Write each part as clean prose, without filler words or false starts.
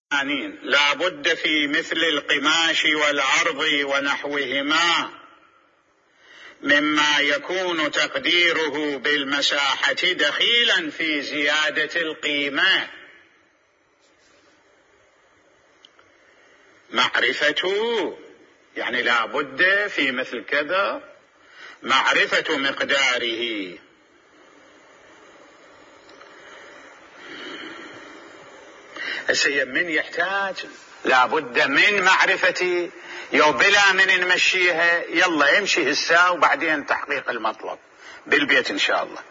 لا بد في مثل القماش والعرض ونحوهما مما يكون تقديره بالمساحة دخيلا في زيادة القيمة. معرفة يعني لا بد في مثل كذا معرفة مقداره. السيد من يحتاج لا بد من معرفتي بلا من نمشيها، يلا امشي هسه وبعدين تحقيق المطلب بالبيت ان شاء الله.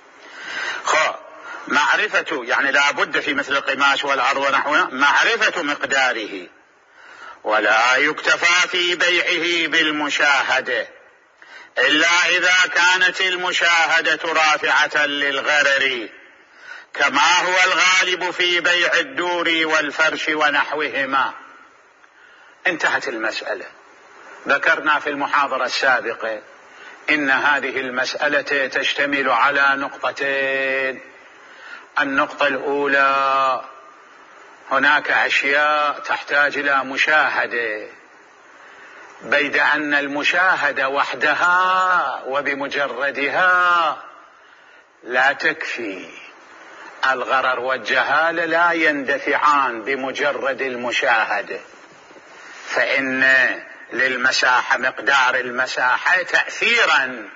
معرفة يعني لا بد في مثل القماش والعرض ونحوه معرفة مقداره، ولا يكتفى في بيعه بالمشاهدة إلا إذا كانت المشاهدة رافعة للغرر، كما هو الغالب في بيع الدور والفرش ونحوهما. انتهت المسألة. ذكرنا في المحاضرة السابقة إن هذه المسألة تشتمل على نقطتين. النقطة الأولى، هناك أشياء تحتاج إلى مشاهدة، بيد أن المشاهدة وحدها وبمجردها لا تكفي. الغرر والجهالة لا يندفعان بمجرد المشاهدة، فإن للمساحة مقدار المساحة تأثيرا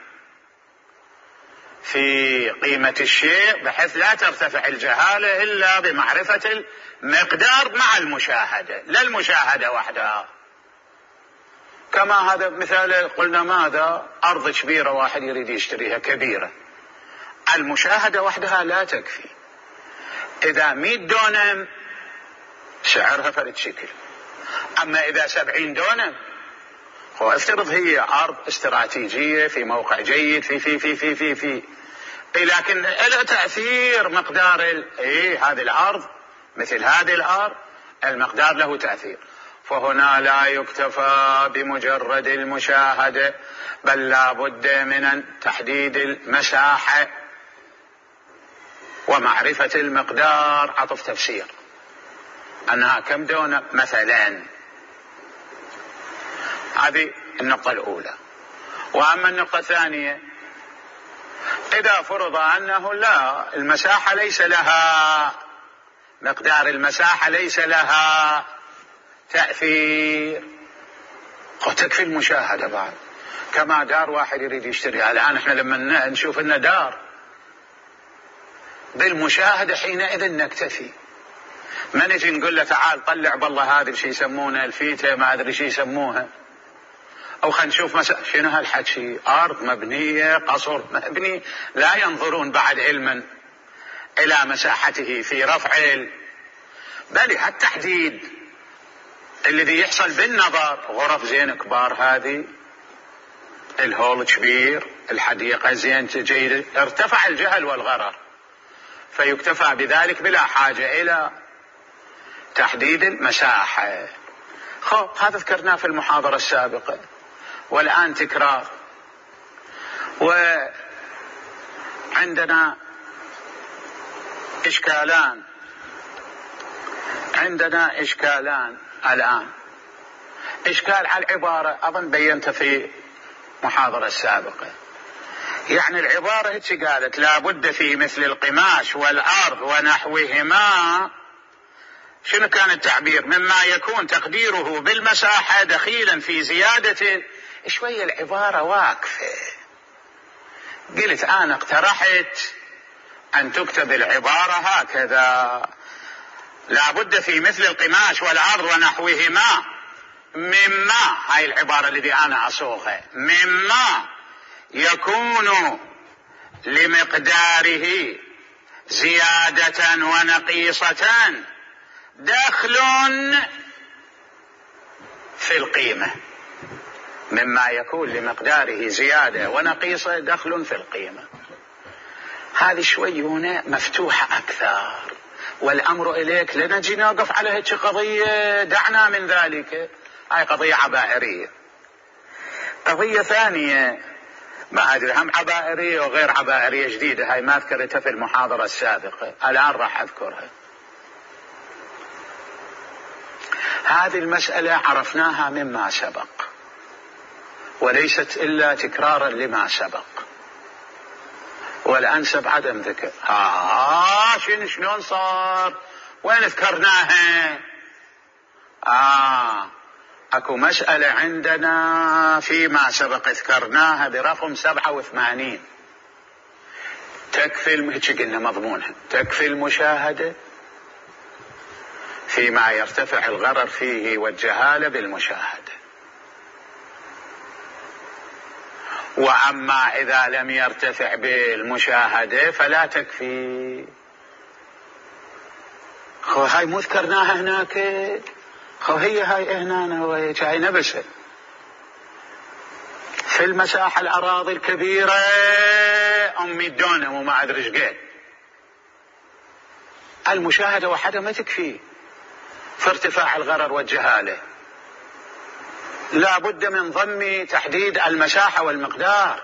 في قيمة الشيء بحيث لا ترتفع الجهالة إلا بمعرفة المقدار مع المشاهدة، لا المشاهدة وحدها. كما هذا مثال قلنا ماذا؟ أرض كبيرة واحد يريد يشتريها كبيرة، المشاهدة وحدها لا تكفي. إذا 100 دونم سعرها فرد شكل، أما إذا 70 دونم افترض هي أرض استراتيجية في موقع جيد في في في في في في لكن لها تأثير مقدار هذه الأرض مثل هذه الأرض، المقدار له تأثير. فهنا لا يكتفى بمجرد المشاهدة، بل لا بد من تحديد المساحة ومعرفة المقدار. عطف تفسير أنها كم دونم مثلا. هذه النقطة الأولى. وأما النقطة الثانية، إذا فرض أنه لا المساحة ليس لها مقدار، المساحة ليس لها تأثير، تكفي المشاهدة بعد. كما دار واحد يريد يشتريها الآن، احنا لما نشوف إن دار بالمشاهدة حينئذ نكتفي، ما نجي نقول له تعال طلع بالله هذه شيء يسمونه الفيتة ما أدري شيء يسموها، أو خلينا نشوف شنو هالحكي، أرض مبنية قصر مبني، لا ينظرون بعد علما إلى مساحته في رفع بل التحديد الذي يحصل بالنظر. غرف زين كبار، هذه الهول كبير، الحديقة زين جيدة، ارتفع الجهل والغرر، فيكتفى بذلك بلا حاجة إلى تحديد المساحة. هذا ذكرناه في المحاضرة السابقة، والآن تكرار. وعندنا إشكالان الآن. إشكال على العبارة أظن بينت في المحاضرة السابقة. يعني العبارة هيك قالت لا بد في مثل القماش والأرض ونحوهما، شنو كان التعبير؟ مما يكون تقديره بالمساحة دخيلا في زيادة. شوية العبارة واقفة. قلت أنا اقترحت أن تكتب العبارة هكذا: لا بد في مثل القماش والعرض ونحوهما مما، هاي العبارة التي أنا أصوغها، مما يكون لمقداره زيادة ونقيصة دخل في القيمة. مما يكون لمقداره زيادة ونقيصة دخل في القيمة. هذه شوي هنا مفتوحة أكثر، والأمر إليك لنجي نقف على هيك قضية، دعنا من ذلك. هاي قضية عبائرية. قضية ثانية ما أدري، هم عبائرية وغير عبائرية جديدة، هاي ما ذكرتها في المحاضرة السابقة، الآن راح أذكرها. هذه المسألة عرفناها مما سبق، وليست إلا تكرارا لما سبق، والأنسب عدم ذكر. شلون صار؟ وين ذكرناها؟ أكو مسألة عندنا فيما سبق ذكرناها برقم 87. تكفي هيك قلنا مضمونها، تكفي المشاهدة فيما يرتفع الغرر فيه والجهالة بالمشاهدة، وأما إذا لم يرتفع بالمشاهدة فلا تكفي. هاي مو ذكرناها هناك؟ هي هاي هنا وهيك هاي نفسها في المساحة الأراضي الكبيرة 100 دونم وما أدري ايش قد. المشاهدة وحدها ما تكفي في ارتفاع الغرر والجهالة، لا بد من ضم تحديد المساحة والمقدار.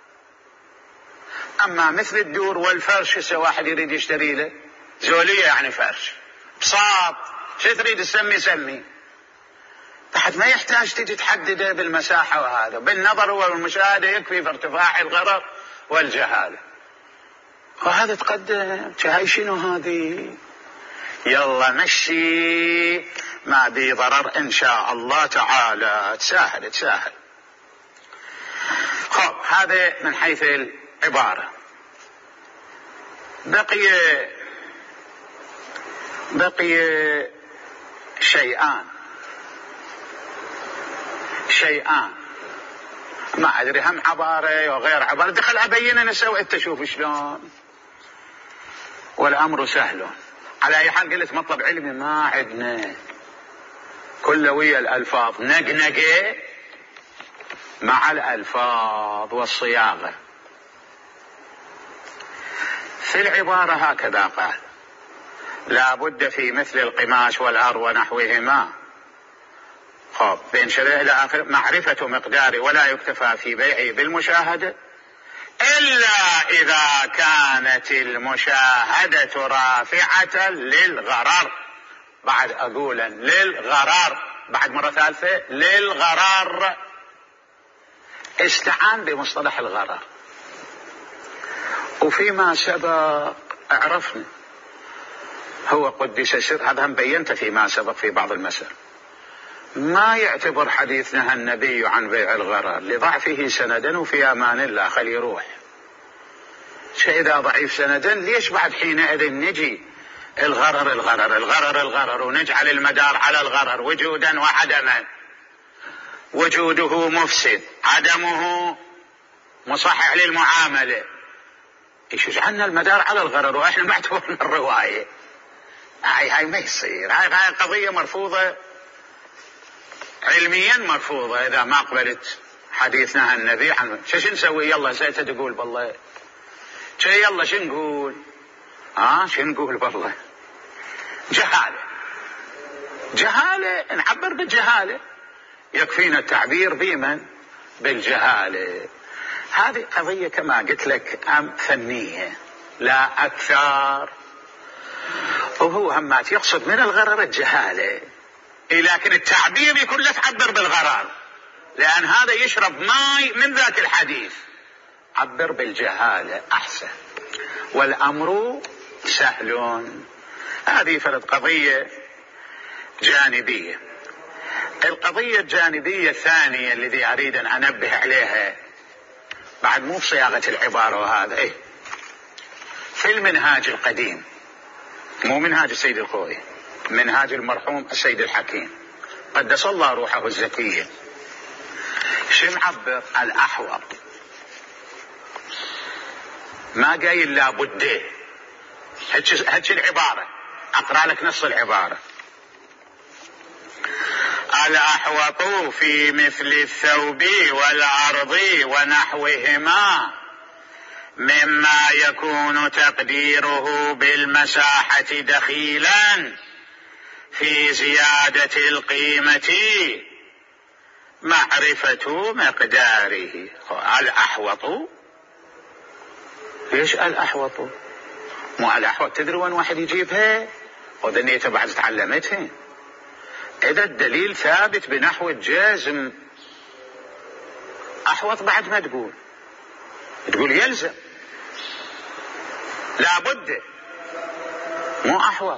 أما مثل الدور والفرش، هسه واحد يريد يشتري له زولية يعني فرش بساط، شو تريد تسمي سمي، تحت ما يحتاج تجي تحدده بالمساحة، وهذا بالنظر والمشاهدة يكفي في ارتفاع الغرر والجهالة. وهذا تقدم. هاي شنو هذه؟ يلا مشي ما بي ضرر إن شاء الله تعالى، تساهل. خب هذا من حيث العبارة. بقي شيئان ما أدري، هم عبارة وغير عبارة، دخل أبين نسوي أنت شوف شلون، والأمر سهل. على أي حال قلت مطلب علمي ما عندنا، كله ويا الألفاظ، نقنقة مع الألفاظ والصياغة. في العبارة هكذا قال: لا بد في مثل القماش والأر ونحوهما بين شرع إلى آخر معرفة مقداره، ولا يكتفى في بيعه بالمشاهدة إلا إذا كانت المشاهدة رافعة للغرر. بعد أقولا للغرر، بعد مرة ثالثة للغرر. استعان بمصطلح الغرر، وفيما سبق عرفنا هو قدس سر، هذا هم بينت فيما سبق في بعض المسائل، ما يعتبر حديث نهى النبي عن بيع الغرر لضعفه سندا، وفي أمان الله خلي يروح. إذا ضعيف سندا ليش بعد حينئذ نجي الغرر ونجعل المدار على الغرر وجودا وعدما، وجوده مفسد، عدمه مصحح للمعاملة. ايش جعلنا المدار على الغرر واحنا ما اعتبرنا الرواية؟ هاي ما يصير، هاي قضية مرفوضة علميا، مرفوضة إذا ما قبلت حديثنا النبي عنه. شو نسوي؟ يلا سيتها تقول بالله يلا شو نقول؟ شو نقول بالله؟ جهالة، نعبر بالجهالة، يكفينا التعبير بمن؟ بالجهالة. هذه قضية كما قلت لك فنية لا أكثر، وهو همات يقصد من الغرر الجهالة، لكن التعبير يكون لا تعبر بالغرر، لأن هذا يشرب ماء من ذاك الحديث. عبر بالجهالة أحسن، والأمر سهل. هذه فرد قضية جانبية. القضية الجانبية الثانية الذي أريد أن أنبه عليها، بعد مو بصياغة العبارة، وهذا في المنهاج القديم، مو منهاج السيد الخوئي، منهاج المرحوم السيد الحكيم قدس الله روحه الزكية، شو نعبر؟ الأحوط. ما قايل لا بد، هيك العبارة، أقرأ لك نص العبارة: الأحوط في مثل الثوب والعرض ونحوهما مما يكون تقديره بالمساحة دخيلا في زيادة القيمة معرفة مقداره. الأحوط، ليش الأحوط؟ مو الأحوط تدري وين واحد يجيبها؟ وذنيته بعد تعلمتها. إذا الدليل ثابت بنحو الجازم أحوط بعد ما تقول يلزم لا بد مو أحوط.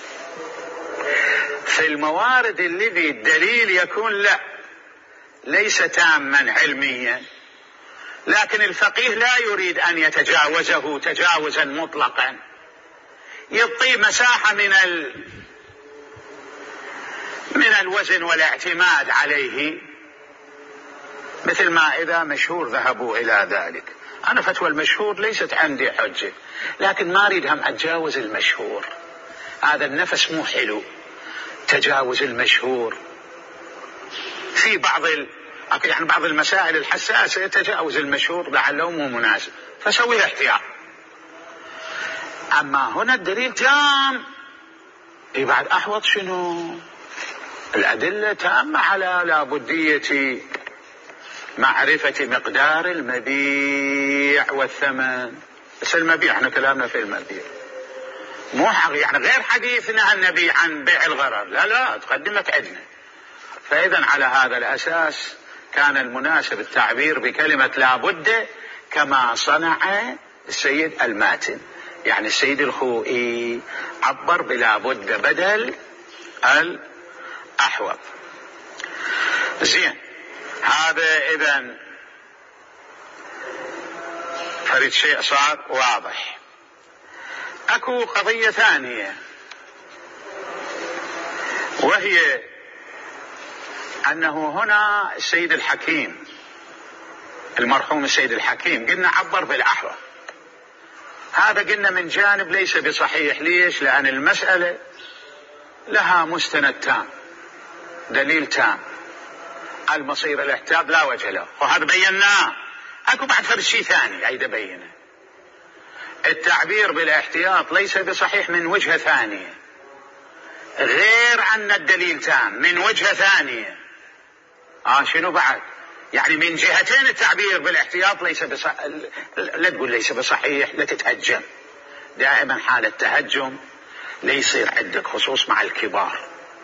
في الموارد الذي الدليل يكون ليس تاما علميا، لكن الفقيه لا يريد أن يتجاوزه تجاوزا مطلقا، يعطي مساحة من الوزن والاعتماد عليه، مثل ما إذا مشهور ذهبوا إلى ذلك. أنا فتوى المشهور ليست عندي حجة، لكن ما أريد هم أتجاوز المشهور، هذا النفس مو حلو تجاوز المشهور في بعض المسائل الحساسة، تجاوز المشهور لعله مو مناسب فسوي احتياط. أما هنا الدليل تام، بعد أحوط شنو؟ الأدلة تامة على لابدية معرفة مقدار المبيع والثمن. بس المبيع احنا كلامنا في المبيع مو يعني غير حديثنا عن نبيع عن بيع الغرر، لا تقدمت عندنا. فإذا على هذا الأساس كان المناسب التعبير بكلمة لابد كما صنع السيد الماتن، يعني السيد الخوئي عبر بلابد بدل الأحوط. زين، هذا إذن فريد شيء صار واضح. أكو قضية ثانية، وهي أنه هنا السيد الحكيم المرحوم السيد الحكيم قلنا عبر بالأحوط، هذا قلنا من جانب ليس بصحيح. ليش؟ لأن المسألة لها مستند تام، دليل تام، المصير الاحتياط لا وجه له، وهذا بيناه. أكو بعد فرد شيء ثاني أيضا بينه، التعبير بالاحتياط ليس بصحيح من وجهة ثانية، غير أن الدليل تام من وجهة ثانية. شنو بعد؟ يعني من جهتين التعبير بالاحتياط ليس لا تقول ليس بصحيح، لا تتهجم. دائما حالة تهجم ليصير عندك، خصوص مع الكبار.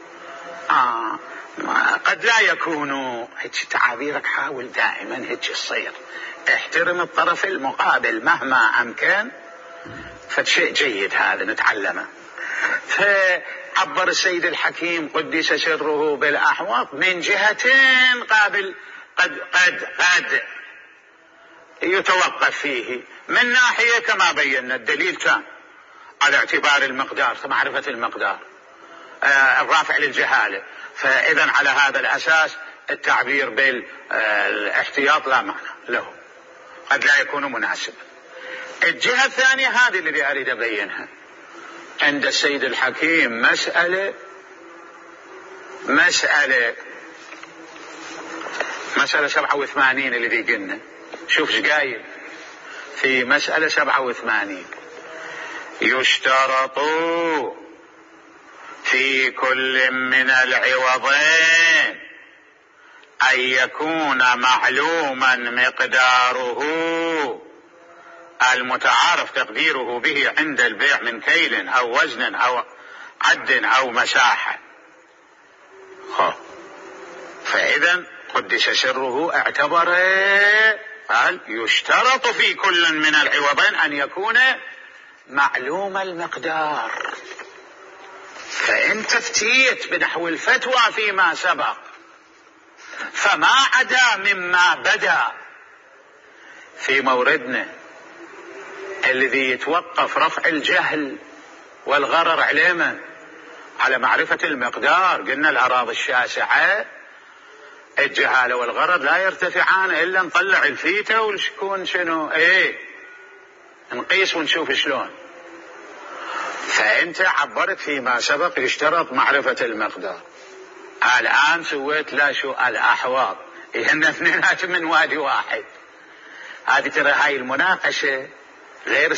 قد لا يكونوا هيك تعابيرك، حاول دائما هيك تصير، احترم الطرف المقابل مهما أمكن، فشيء جيد هذا نتعلمه. فعبر السيد الحكيم قدس سره بالأحوط من جهتين قابل قد يتوقف فيه. من ناحية كما بينا الدليل كان على اعتبار المقدار، معرفة المقدار الرافع للجهالة، فإذا على هذا الأساس التعبير بالاحتياط لا معنى له، قد لا يكون مناسبا. الجهة الثانية هذه اللي أريد أبينها عند السيد الحكيم، مسألة 87 اللي قلنا. شوف ايش قايل في مسألة 87: يشترط في كل من العوضين أن يكون معلوما مقداره المتعارف تقديره به عند البيع من كيل أو وزن أو عد أو مساحة. فإذا قدس سره اعتبر قال يشترط في كل من العوضين أن يكون معلوم المقدار. فإنت افتيت بنحو الفتوى فيما سبق، فما عدا مما بدا في موردنا الذي يتوقف رفع الجهل والغرر علينا على معرفة المقدار. قلنا الأراضي الشاسعة الجهالة والغرر لا يرتفعان إلا نطلع الفيتة ونكون شنو نقيس ونشوف شلون. فأنت عبرت فيما سبق يشترط معرفة المقدار، الآن سويت لا شو الأحواض، إهن اثنينات من وادي واحد. هذه ترى هاي المناقشة غير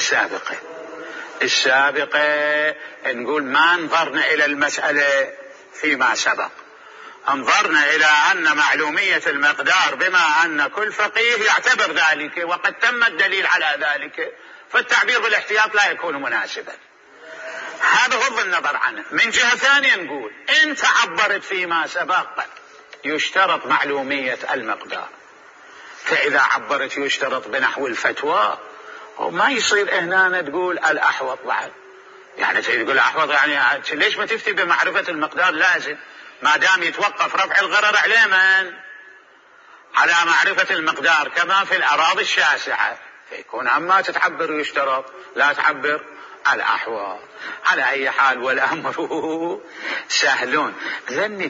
السابقة نقول ما انظرنا إلى المسألة فيما سبق، انظرنا إلى أن معلومية المقدار بما أن كل فقيه يعتبر ذلك وقد تم الدليل على ذلك، فالتعبير بالاحتياط لا يكون مناسبا. هذا غض النظر عنه. من جهة ثانية نقول انت عبرت فيما سبق يشترط معلومية المقدار، فإذا عبرت يشترط بنحو الفتوى وما يصير هنا تقول الأحوط بعد. يعني تقول الأحوط يعني ليش ما تفتي بمعرفة المقدار؟ لازم ما دام يتوقف رفع الغرر عليه من على معرفة المقدار كما في الأراضي الشاسعة، فيكون أما تتعبر يشترط لا تعبر الأحوال. على أي حال والأمر سهلون. ذن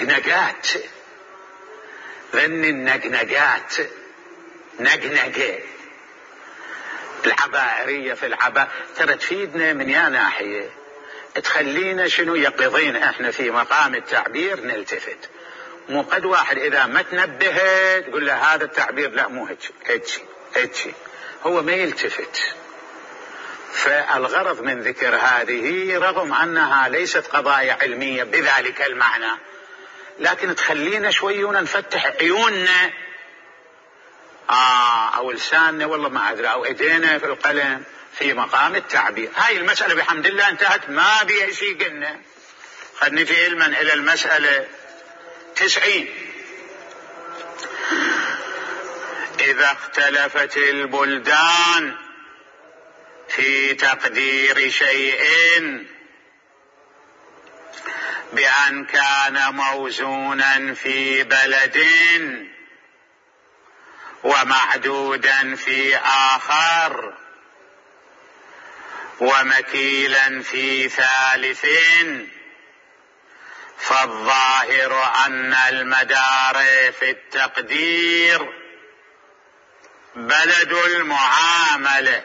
النقنقات نقنقة العبائرية في العباء ترى تفيدنا من يا ناحية، تخلينا شنو يقظين احنا في مقام التعبير نلتفت. مو قد واحد اذا ما تنبه تقول له هذا التعبير لا مو هيك هو ما يلتفت. فالغرض من ذكر هذه رغم انها ليست قضايا علمية بذلك المعنى، لكن تخلينا شويون نفتح عيوننا او لساننا والله ما ادري او ايدينا في القلم في مقام التعبير. هاي المسألة بحمد الله انتهت ما بيها شيء قلنا. خلنا نجي علما الى المسألة 90. إذا اختلفت البلدان في تقدير شيء بأن كان موزونا في بلد ومعدودا في آخر ومكيلا في ثالث، فالظاهر أن المدار في التقدير بلد المعاملة،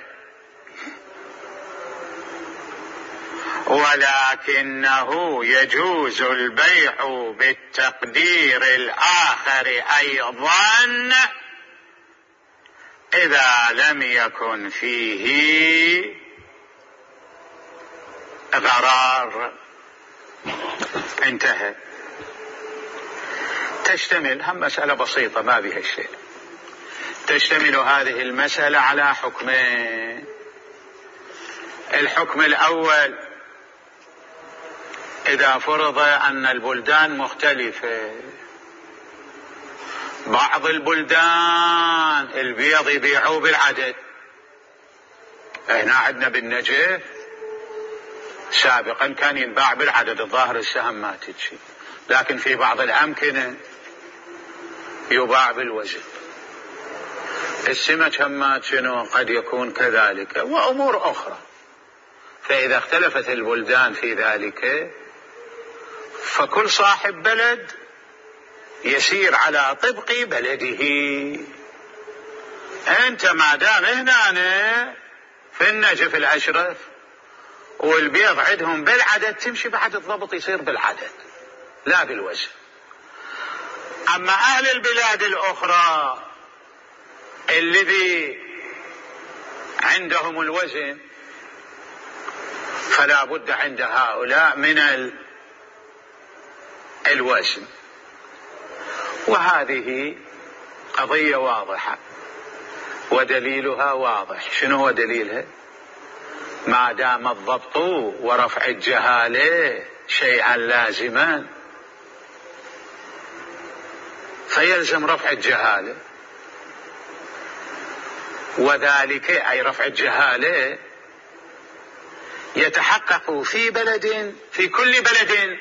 ولكنه يجوز البيع بالتقدير الآخر أيضا إذا لم يكن فيه غرار. انتهى. تشتمل هم مسألة بسيطة ما بها شيء. تشتمل هذه المسألة على حكمين. الحكم الأول إذا فرض أن البلدان مختلفة، بعض البلدان البيض يبيعوا بالعدد، هنا عندنا بالنجف سابقا كان ينباع بالعدد، الظاهر السهم ما تجي، لكن في بعض الأمكنة يباع بالوزن. السمك همات شنو قد يكون كذلك وأمور أخرى. فإذا اختلفت البلدان في ذلك فكل صاحب بلد يسير على طبق بلده. أنت ما دام هنا في النجف الأشرف والبيض عندهم بالعدد تمشي بعد الضبط يصير بالعدد لا بالوزن. أما أهل البلاد الأخرى الذي عندهم الوزن فلا بد عند هؤلاء من الوزن. وهذه قضية واضحة ودليلها واضح. شنو هو دليلها؟ ما دام الضبط ورفع الجهالة شيئا لازما فيلزم رفع الجهالة، وذلك أي رفع الجهالة يتحقق في بلد، في كل بلد،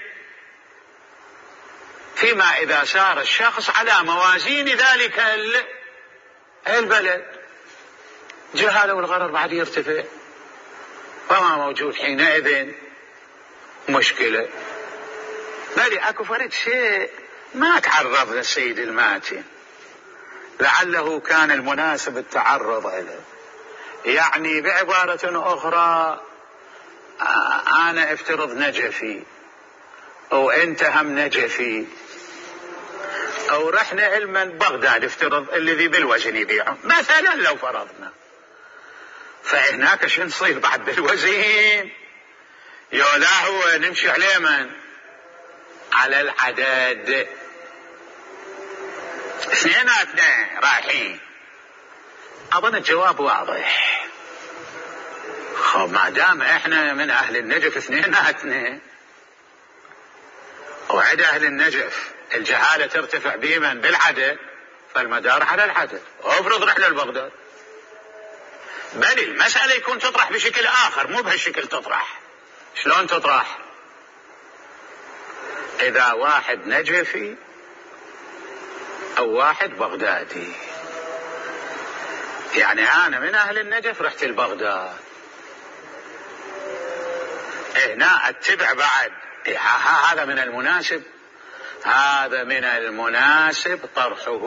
فيما إذا سار الشخص على موازين ذلك البلد. جهالة والغرر بعد يرتفع وما موجود حينئذ مشكلة. بل أكو فرد شيء ما تعرض للسيد الماتي لعله كان المناسب التعرض له. يعني بعبارة أخرى أنا افترض نجفي أو أنت هم نجفي أو رحنا علما بغداد افترض الذي بالوزن يبيعه مثلا لو فرضنا، فهناك شو نصير بعد بالوزن؟ يولا هو نمشي عليه من على العدد. اثنين رايحين. أظن الجواب واضح. ما دام احنا من اهل النجف اثنيناتنا، وعند اهل النجف الجهالة ترتفع بمن بالعدد، فالمدار على العدد. افرض رحلة لبغداد، بل المسألة يكون تطرح بشكل آخر، مو بهالشكل تطرح. شلون تطرح؟ إذا واحد نجفي أو واحد بغدادي، يعني أنا من أهل النجف رحت لبغداد، هنا أتبع بعد، هذا من المناسب، هذا من المناسب طرحه،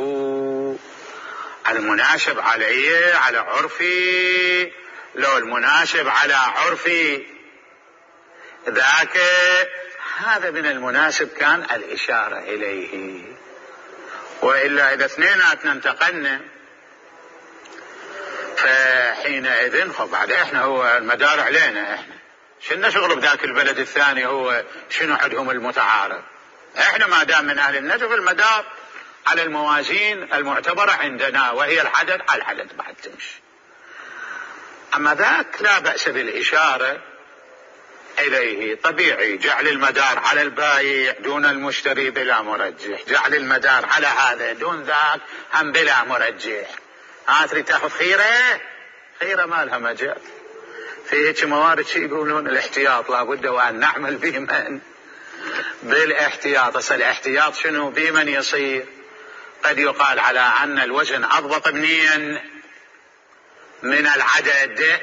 المناسب علي على عرفي، لو المناسب على عرفي ذاك، هذا من المناسب كان الإشارة إليه. وإلا إذا اثنيناتنا انتقلنا فحينئذ بعد احنا هو المدار علينا، احنا شنو شغل بذاك البلد الثاني، هو شنو عندهم المتعارف؟ احنا ما دام من اهل النجف المدار على الموازين المعتبرة عندنا، وهي العدد على العدد بعد تمشي. اما ذاك لا بأس بالإشارة إليه، طبيعي. جعل المدار على البايع دون المشتري بلا مرجح، جعل المدار على هذا دون ذاك هم بلا مرجح. تريد تاخذ خيرة ما لها مجال. في هيك موارد شي يقولون الاحتياط لابد وأن نعمل بمن بالاحتياط. اصل الاحتياط شنو بمن يصير؟ قد يقال على أن الوزن أضبط منين؟ من العدد.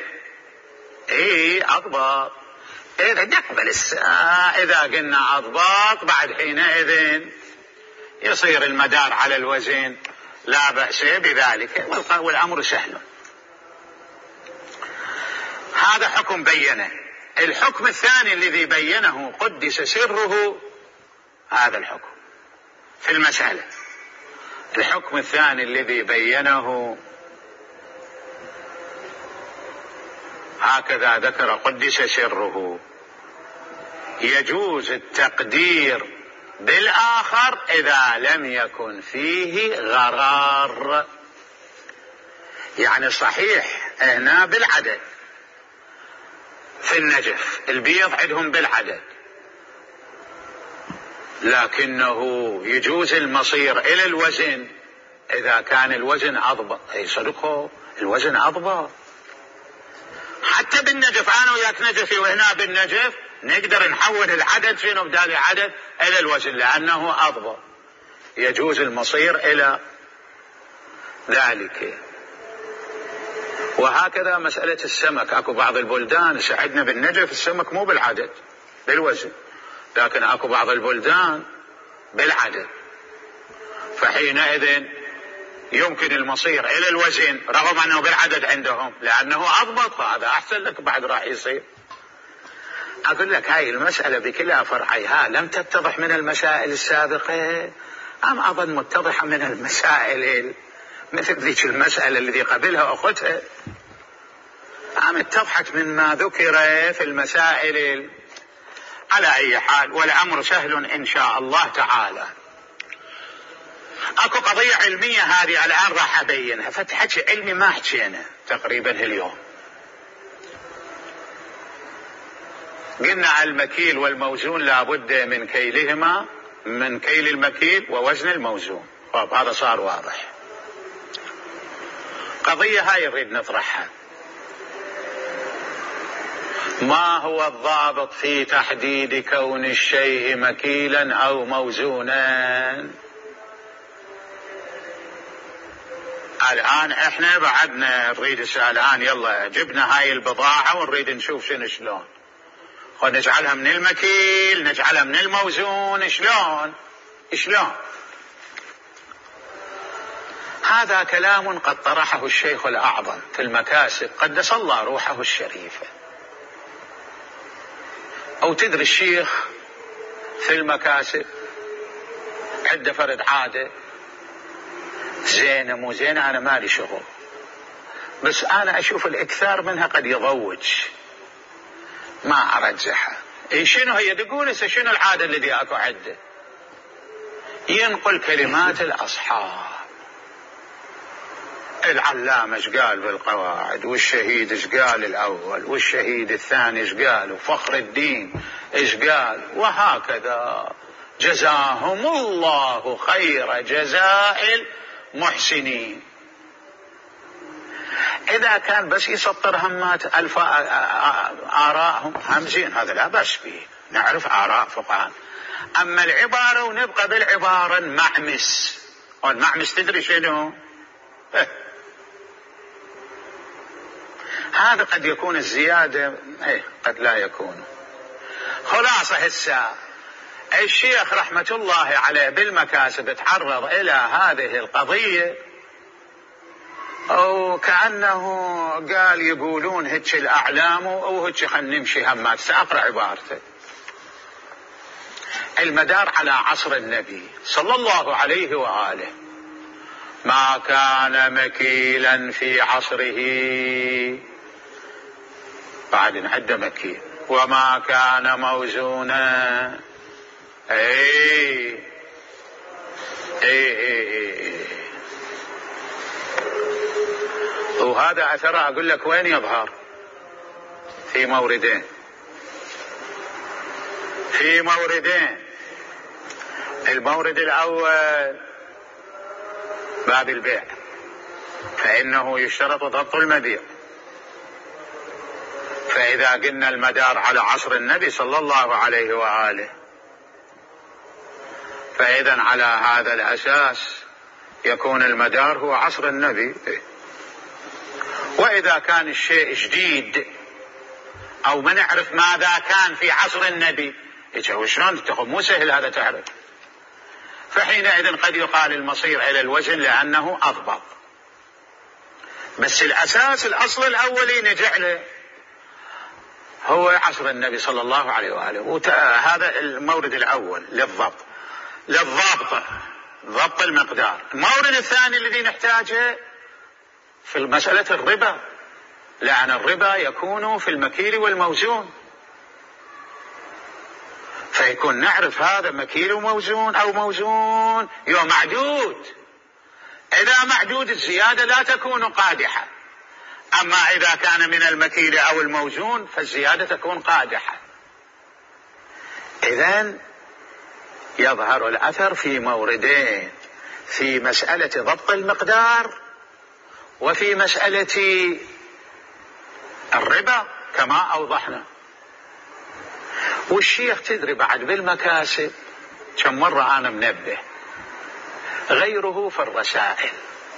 أضبط. إذا نقبل إذا قلنا أضباط بعد حينئذ يصير المدار على الوزن، لا بأس بذلك، والأمر سهل. هذا حكم بينه. الحكم الثاني الذي بينه قدس سره، هذا الحكم في المسألة. الحكم الثاني الذي بينه هكذا ذكر قدس سره: يجوز التقدير بالآخر إذا لم يكن فيه غرار. يعني صحيح هنا بالعدد في النجف البيض عندهم بالعدد، لكنه يجوز المصير إلى الوزن إذا كان الوزن أضبط. صدقوا الوزن أضبط. حتى بالنجف أنا وياك نجفي وهنا بالنجف نقدر نحول العدد شنو بدال العدد إلى الوزن لأنه أضبط، يجوز المصير إلى ذلك. وهكذا مسألة السمك، أكو بعض البلدان سعدنا بالنجف السمك مو بالعدد بالوزن، لكن أكو بعض البلدان بالعدد، فحينئذ يمكن المصير إلى الوزن رغم أنه بالعدد عندهم لأنه أضبط، فهذا أحسن لك بعد راح يصير. أقول لك هاي المسألة بكلها فرعيها لم تتضح من المسائل السابقة، أم أظن متضحة من المسائل مثل ذيك المسألة الذي قبلها أخذتها، أم اتضحت مما ذكر في المسائل. على أي حال والأمر سهل إن شاء الله تعالى. أكو قضية علمية هذه الآن راح أبينها، فتحكي علمي ما حكينا تقريبا اليوم. قلنا المكيل والموزون لابد من كيلهما، من كيل المكيل ووزن الموزون. طب هذا صار واضح. قضية هاي نريد نطرحها: ما هو الضابط في تحديد كون الشيء مكيلا أو موزونا؟ الآن احنا بعدنا نريد الآن يلا جبنا هاي البضاعة ونريد نشوف شلون نجعلها من المكيل، نجعلها من الموزون، شلون. هذا كلام قد طرحه الشيخ الأعظم في المكاسب قدس الله روحه الشريفة. أو تدري الشيخ في المكاسب عنده فرد عادة زينة مو زينة أنا مالي شغل، بس أنا أشوف الإكثار منها قد يضوج، ما أرجحها. شنو هي؟ تقول شنو العادة الذي أكو عنده؟ ينقل كلمات الأصحاب العلامة ايش قال بالقواعد، والشهيد ايش قال الأول، والشهيد الثاني ايش قال، وفخر الدين ايش قال، وهكذا. جزاهم الله خير جزاء المحسنين. إذا كان بس يسطر همات آراءهم همزين هذا لا بأس به، نعرف آراء فقهاء. أما العبارة ونبقى بالعبارة المعمس، والمعمس تدري شنو؟ هذا قد يكون الزيادة، قد لا يكون. خلاصة هسه الشيخ رحمة الله عليه بالمكاسب تعرض إلى هذه القضية، أو كأنه قال يقولون هيك الأعلام أو هيك خلينا نمشي همات. سأقرأ عبارته. المدار على عصر النبي صلى الله عليه وآله ما كان مكيلا في عصره، بعد نعد مكيل، وما كان موزونا. وهذا أثر أقول لك وين يظهر؟ في موردين، في موردين. المورد الأول باب البيع، فإنه يشترط ضبط المبيع. فإذا قلنا المدار على عصر النبي صلى الله عليه وآله، فإذا على هذا الأساس يكون المدار هو عصر النبي. وإذا كان الشيء جديد أو ما نعرف ماذا كان في عصر النبي، شلون تقول؟ مو سهل هذا تعرف. فحينئذ قد يقال المصير إلى الوزن لأنه أضبط. بس الأساس الأصل الأولي نجعله هو عصر النبي صلى الله عليه وآله. هذا المورد الأول للضبط، ضبط المقدار. المورد الثاني الذي نحتاجه في مسألة الربا، لأن الربا يكون في المكيل والموزون، فيكون نعرف هذا مكيل وموزون أو موزون يوم معدود. إذا معدود الزيادة لا تكون قادحة، أما إذا كان من المكيل أو الموزون فالزيادة تكون قادحة. إذن يظهر الأثر في موردين، في مسألة ضبط المقدار وفي مسألة الربا كما أوضحنا. والشيخ تدري بعد بالمكاسب كم مرة أنا منبه غيره في الرسائل.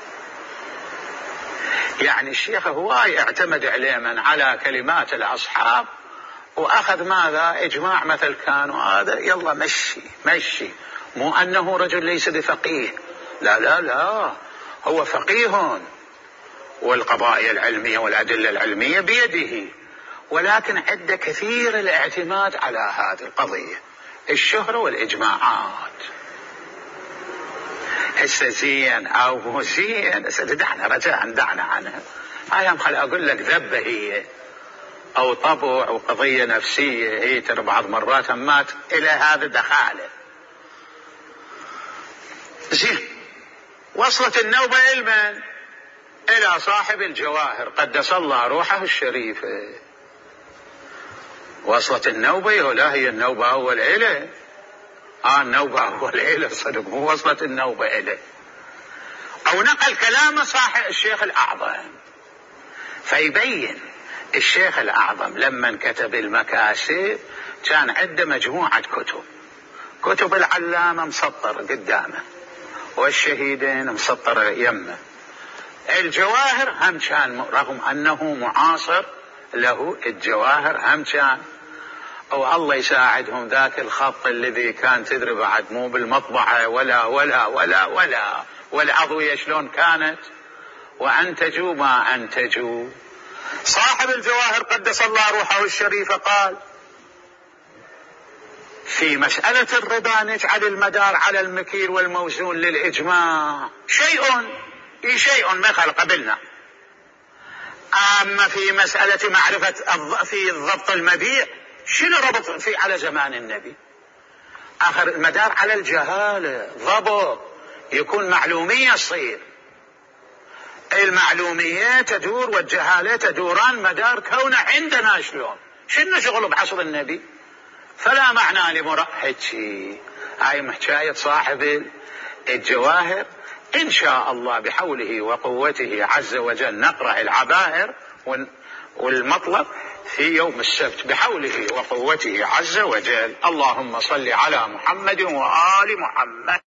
يعني الشيخ هواي اعتمد علينا على كلمات الأصحاب وأخذ ماذا؟ إجماع مثل كان، وهذا يلا مشي. مو أنه رجل ليس بفقيه، لا هو فقيه، والقضايا العلمية والأدلة العلمية بيده، ولكن عنده كثير الاعتماد على هذه القضية، الشهرة والإجماعات. هسه زين أو مو زين، هسه دعنا رجاء دعنا عنها. هاي خل أقول لك ذبة هي أو طبع أو قضية نفسية، هي ترى بعض مرات همات إلى هذا دخاله. زين وصلت النوبة علما إلى صاحب الجواهر قدس الله روحه الشريفة. وصلت النوبة ولا هي النوبة أول إله؟ النوبة أول إله صدق، مو وصلت النوبة إله. أو نقل كلام صاحب الشيخ الأعظم، فيبين الشيخ الأعظم لما كتب المكاسب كان عنده مجموعة كتب العلامة مسطر قدامه، والشهيدين مسطر يمه. الجواهر هم كان رغم أنه معاصر له الجواهر هم كان، أو الله يساعدهم ذاك الخط الذي كان تدري بعد مو بالمطبعة ولا والأضوية شلون كانت، وأنتجوا ما أنتجوا. صاحب الجواهر قدس الله روحه الشريفة قال في مسألة الربا نجعل المدار على المكيل والموزون للإجماع، شيء ما خلق قبلنا. أما في مسألة معرفة في ضبط المبيع شنو ربط في على زمان النبي؟ آخر المدار على الجهالة، ضبط يكون معلومية يصير. المعلومية تدور والجهالة تدوران مدار كونه عندنا. شنو شغل بعصر النبي؟ فلا معنى لمرأة شيء. هاي حكاية صاحب الجواهر. إن شاء الله بحوله وقوته عز وجل نقرأ العباهر والمطلب في يوم السبت بحوله وقوته عز وجل. اللهم صل على محمد وآل محمد.